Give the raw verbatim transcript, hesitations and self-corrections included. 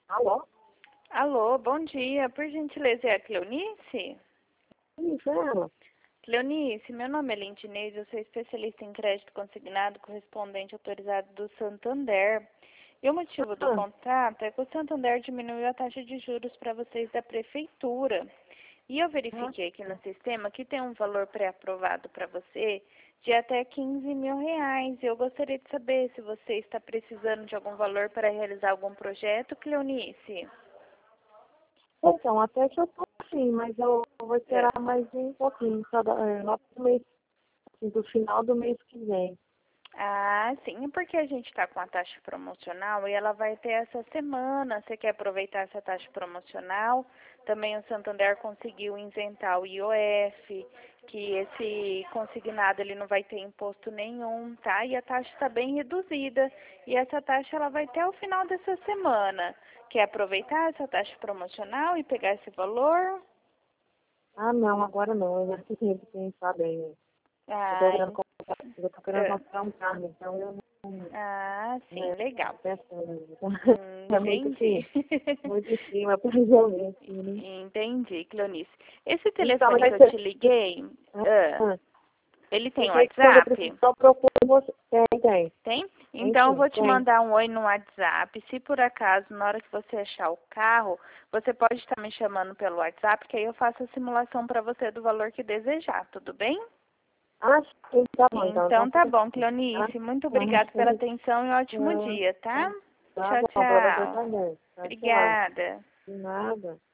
Alô? Alô, bom dia. Por gentileza, é a Cleonice? Isso, é ela. Cleonice, meu nome é Lindineide, eu sou especialista em crédito consignado, correspondente autorizado do Santander. E o motivo do Ah, contato é que o Santander diminuiu a taxa de juros para vocês da prefeitura. E eu ah, verifiquei aqui no sistema que tem um valor pré-aprovado para você de até quinze mil reais. Eu gostaria de saber se você está precisando de algum valor para realizar algum projeto, Cleonice. então, até que eu tô assim, mas eu vou É. esperar mais um pouquinho, só da, é, lá pro mês, assim, do final do mês que vem. Ah, sim, é porque a gente está com a taxa promocional e ela vai ter essa semana. Você quer aproveitar essa taxa promocional? Também o Santander conseguiu isentar o I O F, que esse consignado ele não vai ter imposto nenhum, tá? E a taxa está bem reduzida. E essa taxa ela vai até o final dessa semana. Quer aproveitar essa taxa promocional e pegar esse valor? Ah, não, agora não, eu já tenho que pensar bem. Eu tô Ah, querendo en- comprar, eu tô querendo ah, comprar um carro, então eu não, ah, sim, né, legal. tô pensando ainda. Hum, É muito entendi. assim, muito em cima pra resolver, assim, né? Entendi, Cleonice. Esse Então, mas telefone aí que eu você, te liguei, ah, ah, ele tem porque quando eu preciso WhatsApp? só propor você, tem, tem, Tem? tem Então eu sim, vou te tem. mandar um oi no WhatsApp. Se por acaso, na hora que você achar o carro, você pode estar me chamando pelo WhatsApp, que aí eu faço a simulação para você do valor que desejar, tudo bem? Ah, sim, tá bom, então. Então, Então tá fica bom, assim. Tá? Cleonice. Muito obrigada pela Tá, atenção e um ótimo tá, dia, tá? tá Tchau, bom, pra você tchau. também. Tchau, tchau. Obrigada. De nada.